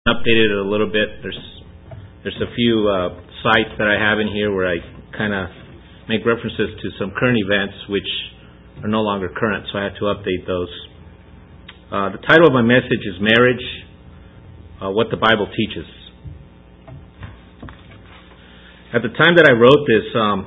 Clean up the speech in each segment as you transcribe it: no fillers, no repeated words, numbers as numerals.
Updated it a little bit. There's a few sites that I have in here where I kind of make references to some current events which are no longer current, so I had to update those. The title of my message is Marriage, What the Bible Teaches. At the time that I wrote this,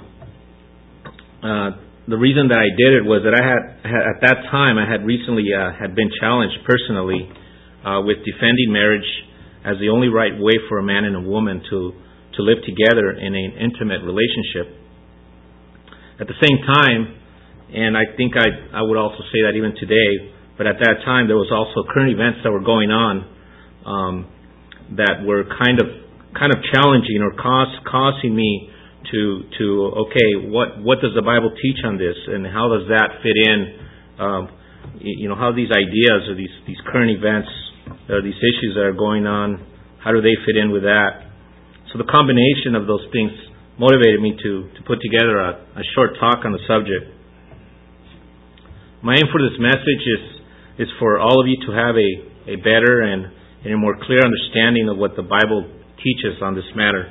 the reason that I did it was that at that time I had recently had been challenged personally with defending marriage as the only right way for a man and a woman to live together in an intimate relationship. At the same time, and I think I would also say that even today, but at that time there was also current events that were going on that were kind of challenging or causing me to what does the Bible teach on this, and how does that fit in? How these ideas or these current events, these issues that are going on, how do they fit in with that? So the combination of those things motivated me to put together a short talk on the subject. My aim for this message is for all of you to have a better and a more clear understanding of what the Bible teaches on this matter.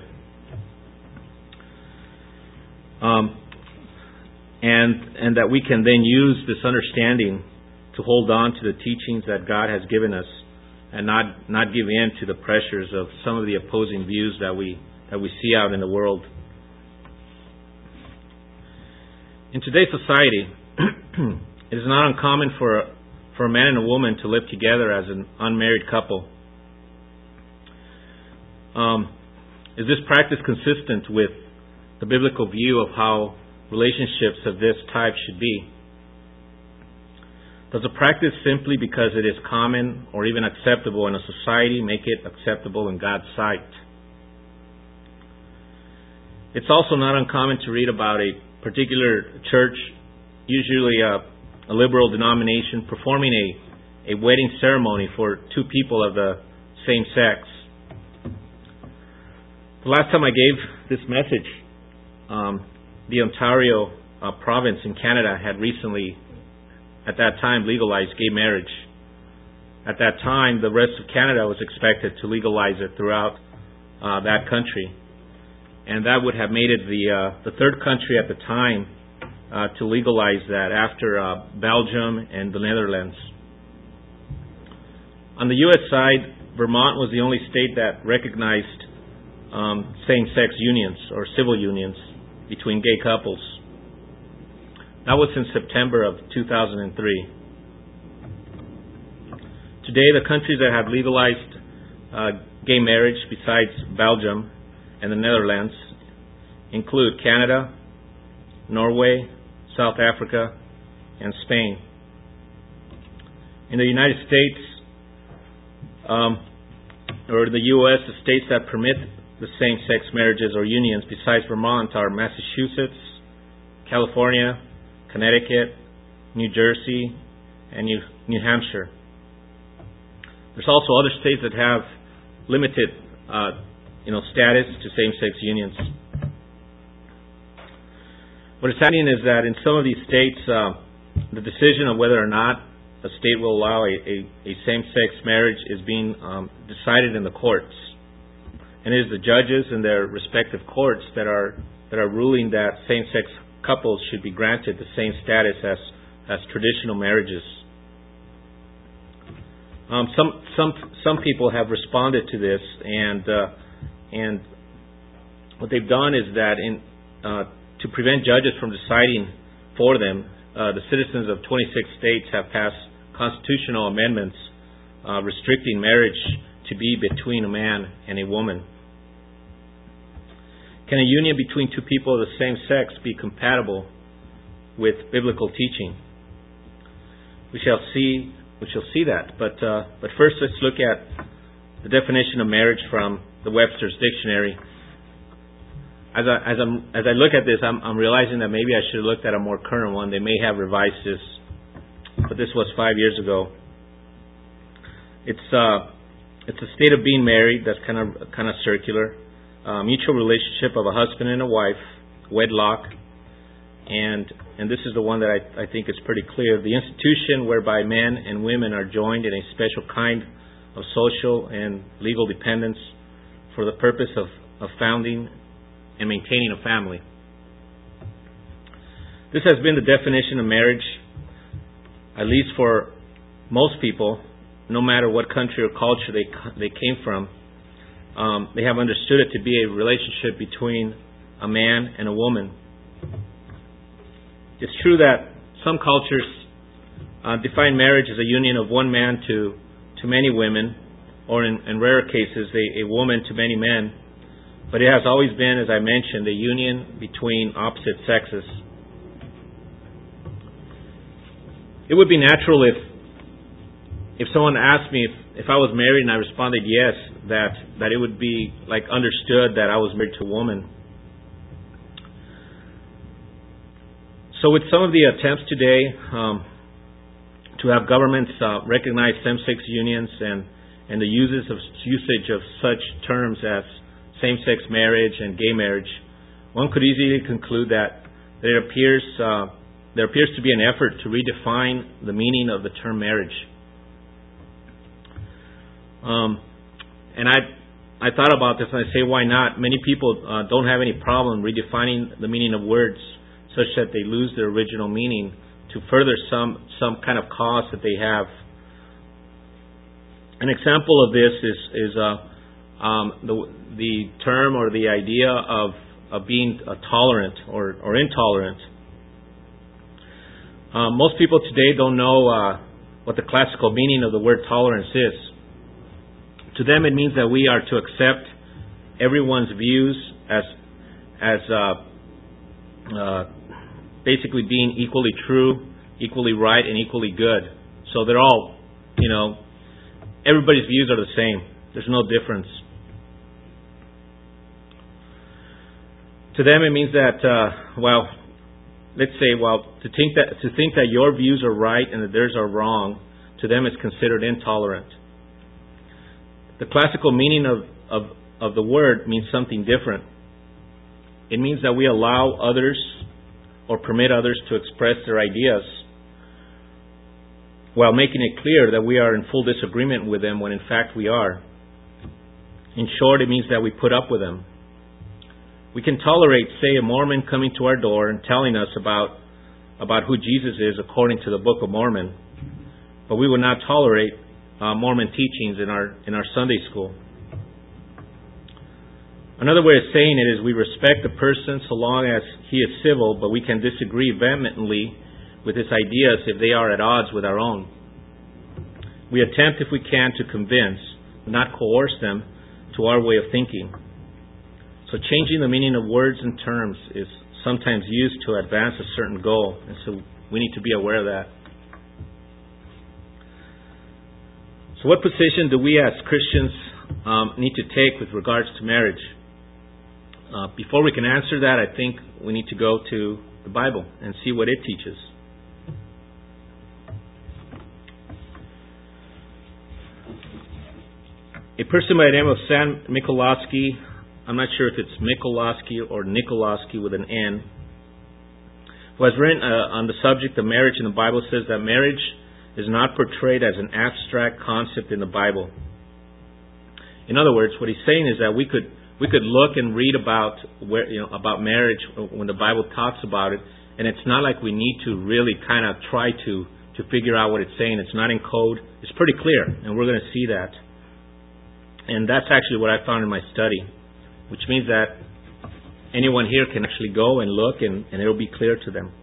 And that we can then use this understanding to hold on to the teachings that God has given us, and not give in to the pressures of some of the opposing views that we see out in the world. In today's society, it is not uncommon for a man and a woman to live together as an unmarried couple. Is this practice consistent with the biblical view of how relationships of this type should be? Does a practice simply because it is common or even acceptable in a society make it acceptable in God's sight? It's also not uncommon to read about a particular church, usually a liberal denomination, performing a wedding ceremony for two people of the same sex. The last time I gave this message, the Ontario province in Canada had recently, at that time, legalized gay marriage. At that time, the rest of Canada was expected to legalize it throughout that country. And that would have made it the third country at the time to legalize that, after Belgium and the Netherlands. On the U.S. side, Vermont was the only state that recognized same-sex unions or civil unions between gay couples. That was in September of 2003. Today, the countries that have legalized gay marriage besides Belgium and the Netherlands include Canada, Norway, South Africa, and Spain. In the United States, or the U.S., the states that permit the same-sex marriages or unions besides Vermont are Massachusetts, California, Connecticut, New Jersey, and New Hampshire. There's also other states that have limited status to same-sex unions. What is happening is that in some of these states, the decision of whether or not a state will allow a same-sex marriage is being decided in the courts. And it is the judges in their respective courts that are ruling that same-sex couples should be granted the same status as traditional marriages. Some people have responded to this, and what they've done is that to prevent judges from deciding for them, the citizens of 26 states have passed constitutional amendments restricting marriage to be between a man and a woman. Can a union between two people of the same sex be compatible with biblical teaching? We shall see that. But first, let's look at the definition of marriage from the Webster's Dictionary. As I look at this, I'm realizing that maybe I should have looked at a more current one. They may have revised this, but this was 5 years ago. It's a state of being married that's kind of circular. Mutual relationship of a husband and a wife, wedlock, and this is the one that I think is pretty clear. The institution whereby men and women are joined in a special kind of social and legal dependence for the purpose of founding and maintaining a family. This has been the definition of marriage, at least for most people, no matter what country or culture they came from. They have understood it to be a relationship between a man and a woman. It's true that some cultures define marriage as a union of one man to many women, or in rarer cases, a woman to many men. But it has always been, as I mentioned, a union between opposite sexes. It would be natural if someone asked me if I was married and I responded yes, that it would be like understood that I was married to a woman. So with some of the attempts today to have governments recognize same-sex unions and the usage of such terms as same-sex marriage and gay marriage, one could easily conclude that there appears to be an effort to redefine the meaning of the term marriage. And I thought about this and I say, why not? Many people don't have any problem redefining the meaning of words such that they lose their original meaning to further some kind of cause that they have. An example of this is the term or the idea of being tolerant or intolerant. Most people today don't know what the classical meaning of the word tolerance is. To them, it means that we are to accept everyone's views as basically being equally true, equally right, and equally good. So they're all, everybody's views are the same. There's no difference. To them, it means that, to think that your views are right and that theirs are wrong, to them is considered intolerant. The classical meaning of the word means something different. It means that we allow others or permit others to express their ideas while making it clear that we are in full disagreement with them when in fact we are. In short, it means that we put up with them. We can tolerate, say, a Mormon coming to our door and telling us about who Jesus is according to the Book of Mormon, but we would not tolerate Mormon teachings in our Sunday school. Another way of saying it is we respect the person so long as he is civil, but we can disagree vehemently with his ideas if they are at odds with our own. We attempt, if we can, to convince, not coerce them to our way of thinking. So changing the meaning of words and terms is sometimes used to advance a certain goal, and so we need to be aware of that. So what position do we as Christians need to take with regards to marriage? Before we can answer that, I think we need to go to the Bible and see what it teaches. A person by the name of Sam Michalowski, I'm not sure if it's Michalowski or Nikolowski with an N, who has written on the subject of marriage in the Bible, says that marriage is not portrayed as an abstract concept in the Bible. In other words, what he's saying is that we could look and read about marriage when the Bible talks about it, and it's not like we need to really kind of try to figure out what it's saying. It's not in code. It's pretty clear, and we're going to see that. And that's actually what I found in my study, which means that anyone here can actually go and look, and it'll be clear to them.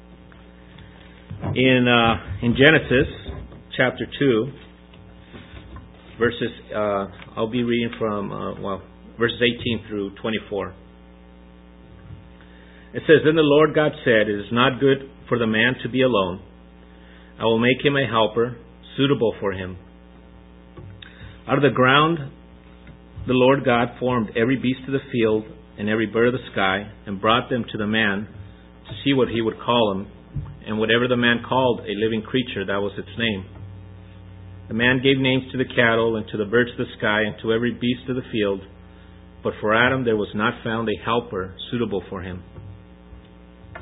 In Genesis chapter 2, verses, I'll be reading from verses 18 through 24. It says, "Then the Lord God said, 'It is not good for the man to be alone. I will make him a helper suitable for him.' Out of the ground the Lord God formed every beast of the field and every bird of the sky, and brought them to the man to see what he would call them. And whatever the man called a living creature, that was its name. The man gave names to the cattle and to the birds of the sky and to every beast of the field. But for Adam there was not found a helper suitable for him.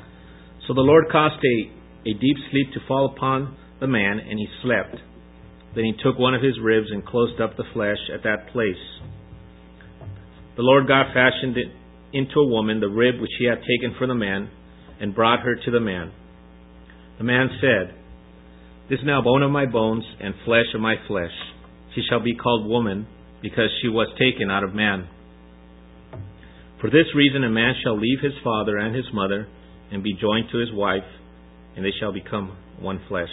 So the Lord caused a deep sleep to fall upon the man, and he slept. Then he took one of his ribs and closed up the flesh at that place. The Lord God fashioned it into a woman, the rib which he had taken from the man, and brought her to the man. The man said, This is now bone of my bones and flesh of my flesh. She shall be called woman, because she was taken out of man. For this reason a man shall leave his father and his mother, and be joined to his wife, and they shall become one flesh.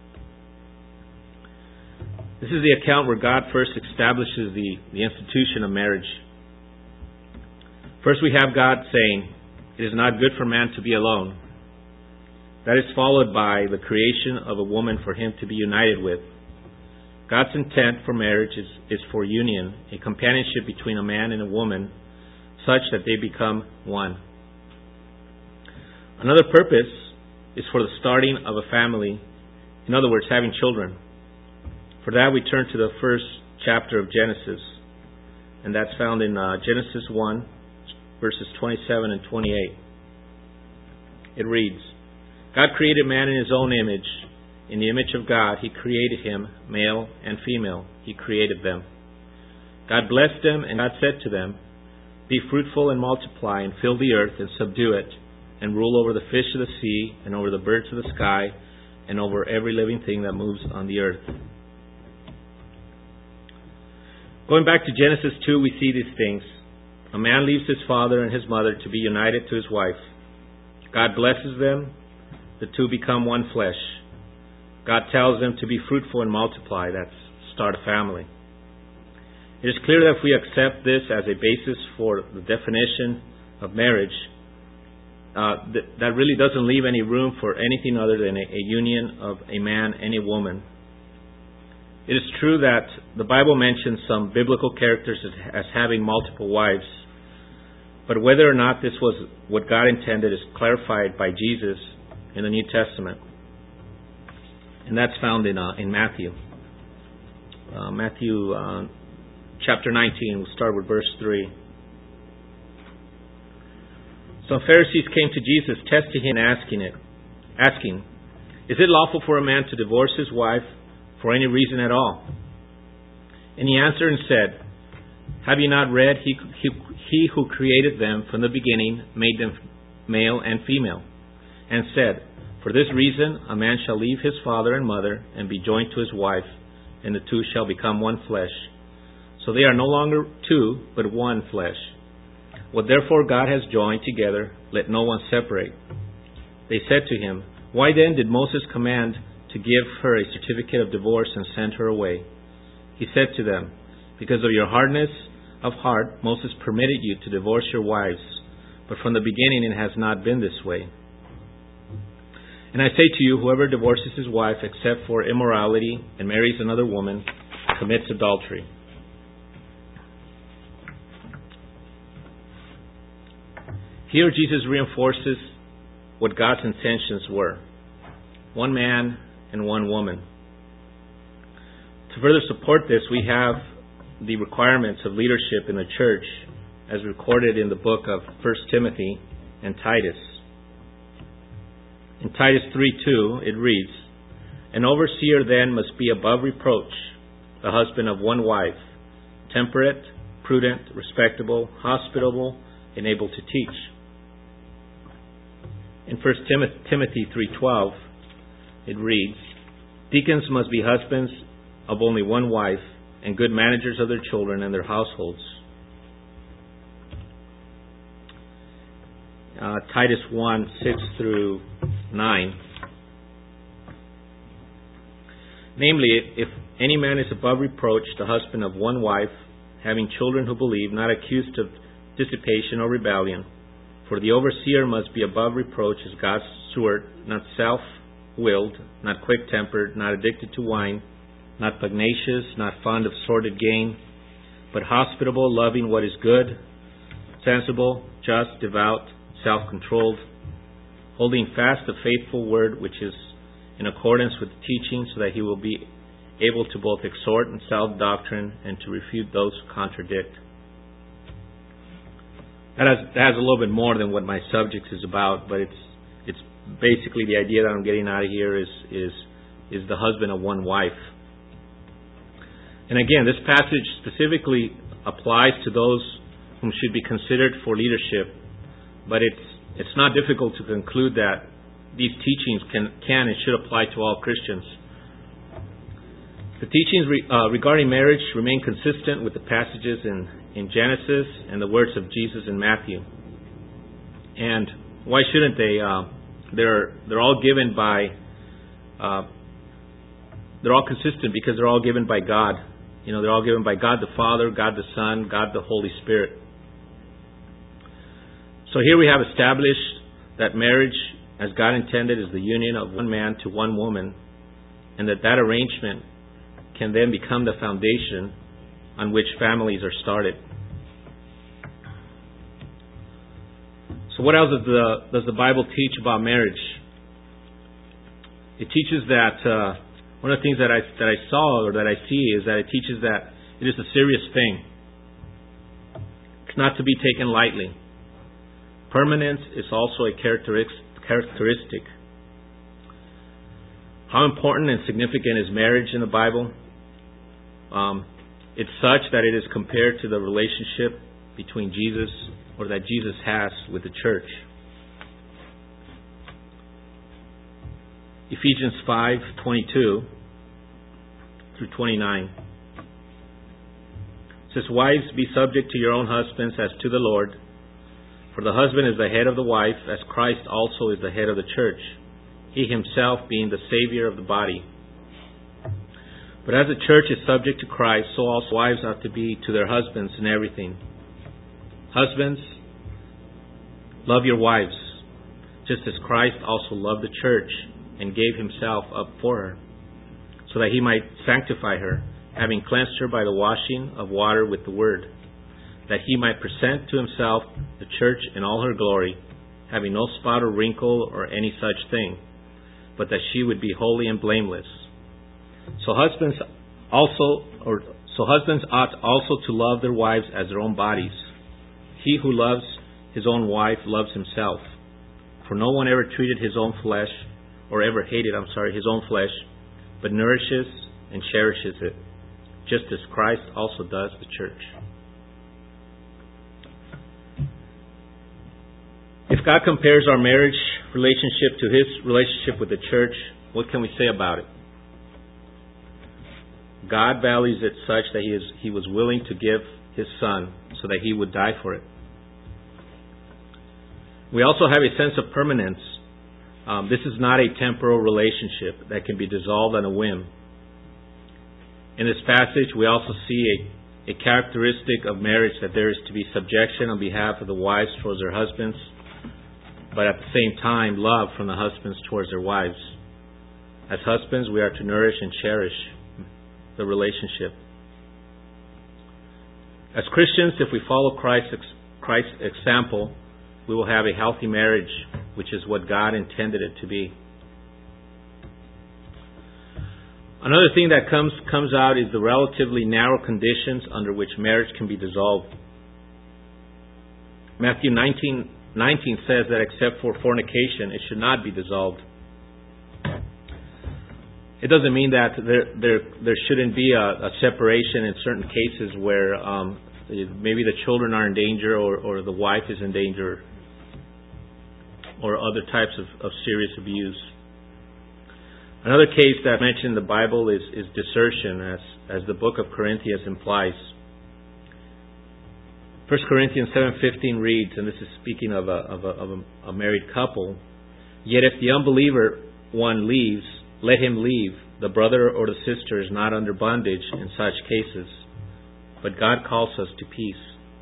This is the account where God first establishes the institution of marriage. First we have God saying, It is not good for man to be alone. That is followed by the creation of a woman for him to be united with. God's intent for marriage is for union, a companionship between a man and a woman, such that they become one. Another purpose is for the starting of a family, in other words, having children. For that we turn to the first chapter of Genesis, and that's found in Genesis 1, verses 27 and 28. It reads, God created man in his own image. In the image of God, he created him, male and female. He created them. God blessed them, and God said to them, Be fruitful and multiply, and fill the earth, and subdue it, and rule over the fish of the sea, and over the birds of the sky, and over every living thing that moves on the earth. Going back to Genesis 2, we see these things. A man leaves his father and his mother to be united to his wife. God blesses them. The two become one flesh. God tells them to be fruitful and multiply. That's start a family. It is clear that if we accept this as a basis for the definition of marriage, that really doesn't leave any room for anything other than a union of a man and a woman. It is true that the Bible mentions some biblical characters as having multiple wives, but whether or not this was what God intended is clarified by Jesus in the New Testament. And that's found in Matthew. Matthew chapter 19, we'll start with verse 3. Some Pharisees came to Jesus, testing him and asking, Is it lawful for a man to divorce his wife for any reason at all? And he answered and said, Have you not read, he who created them from the beginning made them male and female, and said, For this reason a man shall leave his father and mother, and be joined to his wife, and the two shall become one flesh. So they are no longer two, but one flesh. What therefore God has joined together, let no one separate. They said to him, Why then did Moses command to give her a certificate of divorce and send her away? He said to them, Because of your hardness of heart, Moses permitted you to divorce your wives, but from the beginning it has not been this way. And I say to you, whoever divorces his wife except for immorality and marries another woman commits adultery. Here Jesus reinforces what God's intentions were. One man and one woman. To further support this, we have the requirements of leadership in the church as recorded in the book of 1 Timothy and Titus. In Titus 3:2, it reads, An overseer then must be above reproach, the husband of one wife, temperate, prudent, respectable, hospitable, and able to teach. In 1 Timothy 3:12, it reads, Deacons must be husbands of only one wife, and good managers of their children and their households. Titus 1:6-9. Namely, if any man is above reproach, the husband of one wife, having children who believe, not accused of dissipation or rebellion. For the overseer must be above reproach as God's steward, not self-willed, not quick-tempered, not addicted to wine, not pugnacious, not fond of sordid gain, but hospitable, loving what is good, sensible, just, devout, self-controlled, holding fast the faithful word which is in accordance with the teaching, so that he will be able to both exhort in sound doctrine and to refute those who contradict. That has a little bit more than what my subject is about, but it's basically the idea that I'm getting out of here is the husband of one wife. And again, this passage specifically applies to those whom should be considered for leadership, but it's not difficult to conclude that these teachings can and should apply to all Christians. The teachings regarding marriage remain consistent with the passages in Genesis and the words of Jesus in Matthew. And why shouldn't they? They're all given by they're all consistent because they're all given by God. They're all given by God the Father, God the Son, God the Holy Spirit. So here we have established that marriage, as God intended, is the union of one man to one woman, and that arrangement can then become the foundation on which families are started. So what else does the Bible teach about marriage? It teaches that one of the things that I saw or that I see is that it teaches that it is a serious thing. It's not to be taken lightly. Permanence is also a characteristic. How important and significant is marriage in the Bible? It's such that it is compared to the relationship between Jesus, or that Jesus has with the church. Ephesians 5:22 through 29 says, "Wives, be subject to your own husbands as to the Lord. For the husband is the head of the wife, as Christ also is the head of the church, he himself being the Savior of the body. But as the church is subject to Christ, so also wives ought to be to their husbands in everything. Husbands, love your wives, just as Christ also loved the church and gave himself up for her, so that he might sanctify her, having cleansed her by the washing of water with the word, that he might present to himself the church in all her glory, having no spot or wrinkle or any such thing, but that she would be holy and blameless. So husbands ought also to love their wives as their own bodies. He who loves his own wife loves himself. For no one ever treated his own flesh, or ever hated, his own flesh, but nourishes and cherishes it, just as Christ also does the church." If God compares our marriage relationship to his relationship with the church, what can we say about it? God values it such that he was willing to give his Son so that he would die for it. We also have a sense of permanence. This is not a temporal relationship that can be dissolved on a whim. In this passage, we also see a characteristic of marriage, that there is to be subjection on behalf of the wives towards their husbands, but at the same time, love from the husbands towards their wives. As husbands, we are to nourish and cherish the relationship. As Christians, if we follow Christ's example, we will have a healthy marriage, which is what God intended it to be. Another thing that comes out is the relatively narrow conditions under which marriage can be dissolved. Matthew 19 says that except for fornication, it should not be dissolved. It doesn't mean that there shouldn't be a separation in certain cases where maybe the children are in danger, or the wife is in danger, or other types of serious abuse. Another case that mentioned in the Bible is desertion, as the book of Corinthians implies. 1 Corinthians 7:15 reads, and this is speaking of a married couple, "Yet if the unbeliever one leaves, let him leave. The brother or the sister is not under bondage in such cases, but God calls us to peace."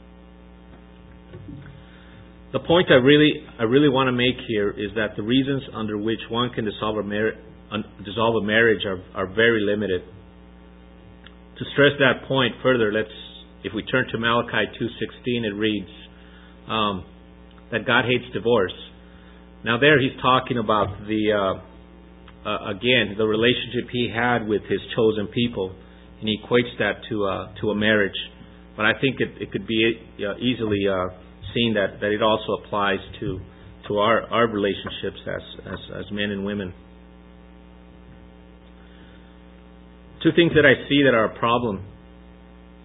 The point I really want to make here is that the reasons under which one can dissolve a marriage are very limited. To stress that point further, if we turn to Malachi 2:16, it reads that God hates divorce. Now there he's talking about the relationship he had with his chosen people, and he equates that to a marriage. But I think it could be easily seen that it also applies to our relationships as men and women. Two things that I see that are a problem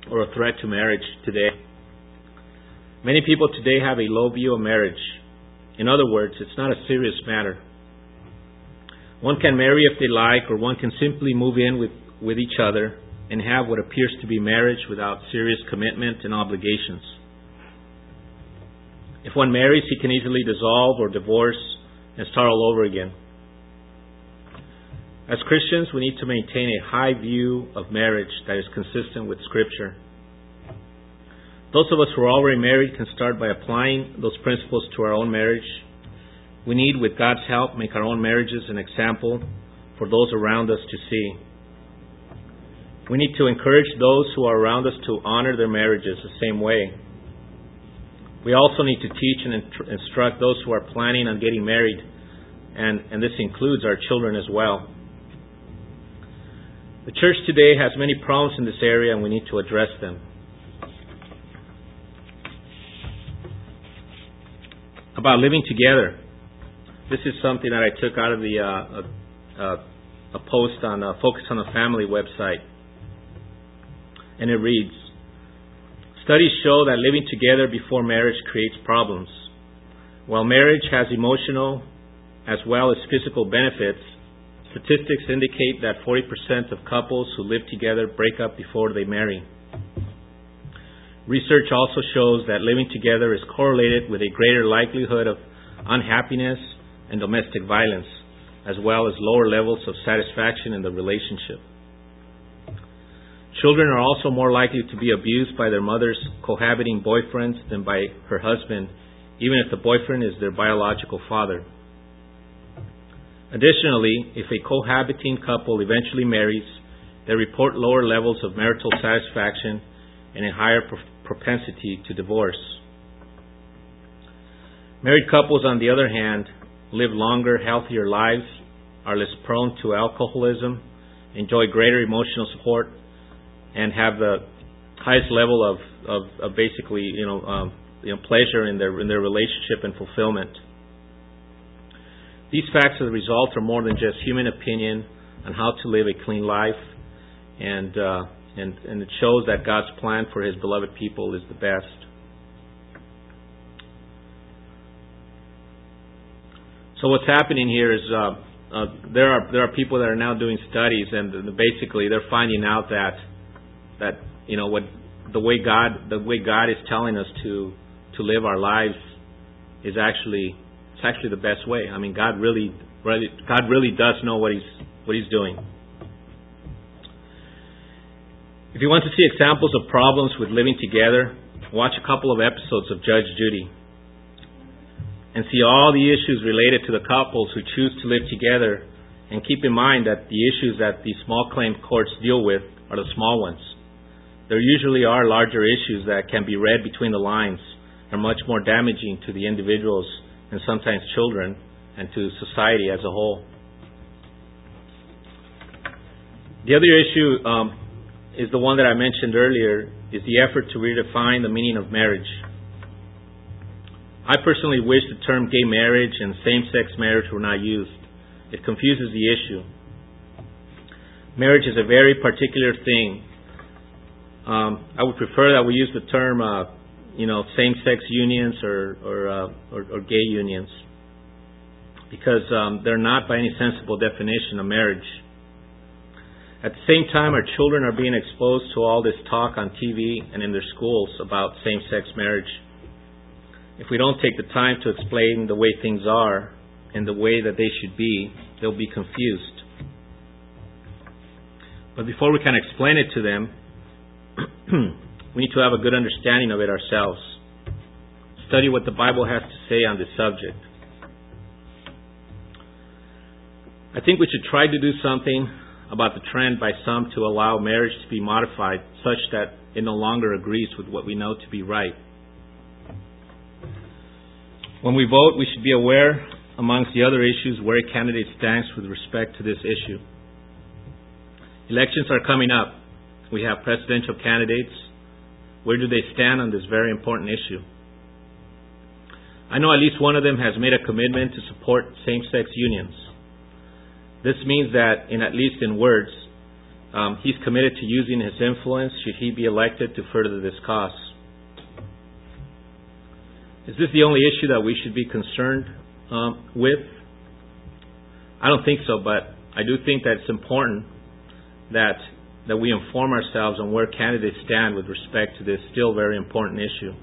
or a threat to marriage today. Many people today have a low view of marriage. In other words, it's not a serious matter. One can marry if they like, or one can simply move in with each other and have what appears to be marriage without serious commitment and obligations. If one marries, he can easily dissolve or divorce and start all over again. As Christians, we need to maintain a high view of marriage that is consistent with Scripture. Those of us who are already married can start by applying those principles to our own marriage. We need, with God's help, make our own marriages an example for those around us to see. We need to encourage those who are around us to honor their marriages the same way. We also need to teach and instruct those who are planning on getting married, and this includes our children as well. The church today has many problems in this area, and we need to address them. About living together. This is something that I took out of a post on Focus on the Family website. And it reads, studies show that living together before marriage creates problems. While marriage has emotional as well as physical benefits, statistics indicate that 40% of couples who live together break up before they marry. Research also shows that living together is correlated with a greater likelihood of unhappiness and domestic violence, as well as lower levels of satisfaction in the relationship. Children are also more likely to be abused by their mother's cohabiting boyfriends than by her husband, even if the boyfriend is their biological father. Additionally, if a cohabiting couple eventually marries, they report lower levels of marital satisfaction and a higher propensity to divorce. Married couples, on the other hand, live longer, healthier lives, are less prone to alcoholism, enjoy greater emotional support, and have the highest level of basically pleasure in their relationship and fulfillment. These facts as a result are more than just human opinion on how to live a clean life, and it shows that God's plan for His beloved people is the best. So what's happening here is there are people that are now doing studies, and basically they're finding out that what the way God is telling us to live our lives is actually the best way. I mean, God really does know what He's doing. If you want to see examples of problems with living together, watch a couple of episodes of Judge Judy and see all the issues related to the couples who choose to live together, and keep in mind that the issues that these small claim courts deal with are the small ones. There usually are larger issues that can be read between the lines, are much more damaging to the individuals and sometimes children and to society as a whole. The other issue is the one that I mentioned earlier, is the effort to redefine the meaning of marriage. I personally wish the term gay marriage and same-sex marriage were not used. It confuses the issue. Marriage is a very particular thing. I would prefer that we use the term, same-sex unions or gay unions, because they're not by any sensible definition of marriage. At the same time, our children are being exposed to all this talk on TV and in their schools about same-sex marriage. If we don't take the time to explain the way things are and the way that they should be, they'll be confused. But before we can explain it to them, we need to have a good understanding of it ourselves. Study what the Bible has to say on this subject. I think we should try to do something about the trend by some to allow marriage to be modified such that it no longer agrees with what we know to be right. When we vote, we should be aware, amongst the other issues, where a candidate stands with respect to this issue. Elections are coming up. We have presidential candidates. Where do they stand on this very important issue? I know at least one of them has made a commitment to support same-sex unions. This means that, at least in words, he's committed to using his influence should he be elected to further this cause. Is this the only issue that we should be concerned with? I don't think so, but I do think that it's important that we inform ourselves on where candidates stand with respect to this still very important issue.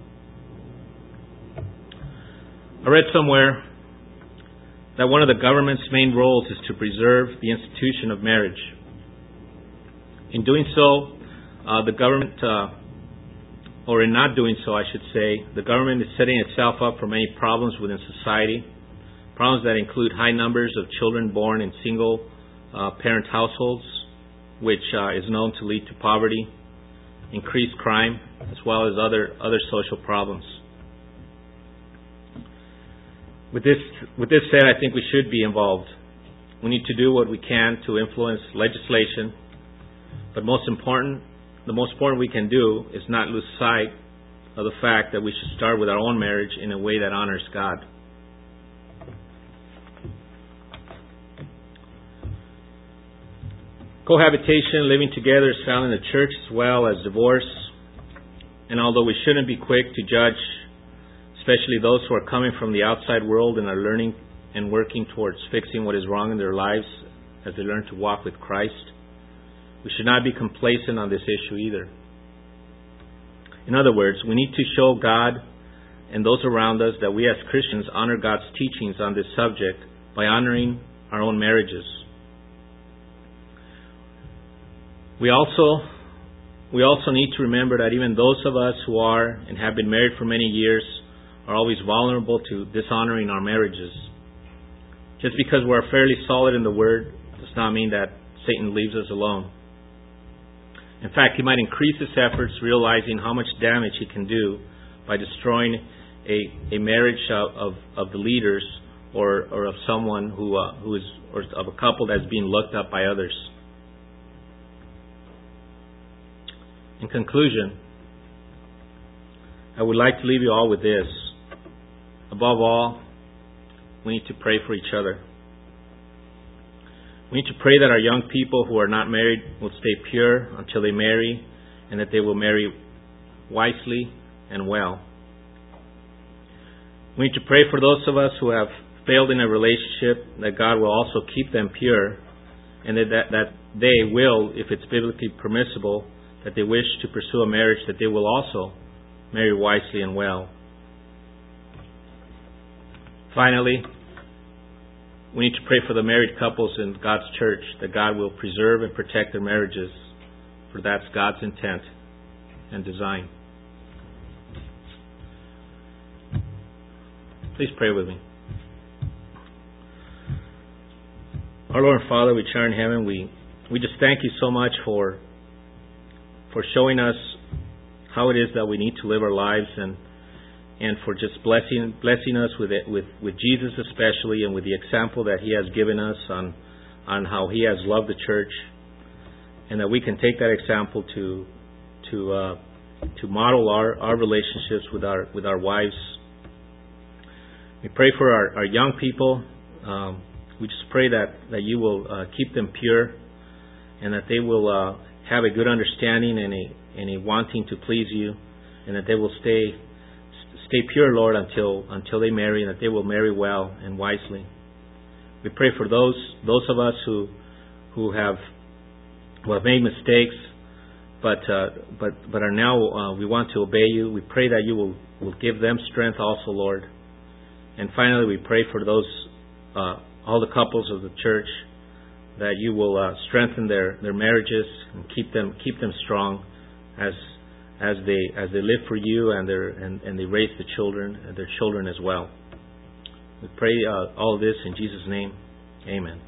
I read somewhere that one of the government's main roles is to preserve the institution of marriage. In doing so, the government, or in not doing so, I should say, the government is setting itself up for many problems within society, problems that include high numbers of children born in single-parent households, which is known to lead to poverty, increased crime, as well as other social problems. With this said, I think we should be involved. We need to do what we can to influence legislation, but the most important we can do is not lose sight of the fact that we should start with our own marriage in a way that honors God. Cohabitation, living together, is found in the church as well as divorce. And although we shouldn't be quick to judge, especially those who are coming from the outside world and are learning and working towards fixing what is wrong in their lives as they learn to walk with Christ, we should not be complacent on this issue either. In other words, we need to show God and those around us that we as Christians honor God's teachings on this subject by honoring our own marriages. We also need to remember that even those of us who are and have been married for many years are always vulnerable to dishonoring our marriages. Just because we're fairly solid in the Word does not mean that Satan leaves us alone. In fact, he might increase his efforts, realizing how much damage he can do by destroying a marriage of the leaders or of someone who is, or of a couple that's being looked up by others. In conclusion, I would like to leave you all with this. Above all, we need to pray for each other. We need to pray that our young people who are not married will stay pure until they marry, and that they will marry wisely and well. We need to pray for those of us who have failed in a relationship, that God will also keep them pure, and that they will, if it's biblically permissible, that they wish to pursue a marriage, that they will also marry wisely and well. Finally, we need to pray for the married couples in God's church, that God will preserve and protect their marriages, for that's God's intent and design. Please pray with me. Our Lord and Father, which art in heaven, we just thank you so much for showing us how it is that we need to live our lives, and for just blessing us with Jesus especially, and with the example that He has given us on how He has loved the church, and that we can take that example to model our relationships with our wives. We pray for our young people. We just pray that you will keep them pure, and that they will have a good understanding and a wanting to please you, and that they will stay pure, Lord, until they marry, and that they will marry well and wisely. We pray for those of us who have made mistakes, but are now we want to obey you. We pray that you will give them strength also, Lord. And finally, we pray for those all the couples of the church, that you will strengthen their marriages and keep them strong as they live for you, and they raise their children as well. We pray all of this in Jesus' name. Amen.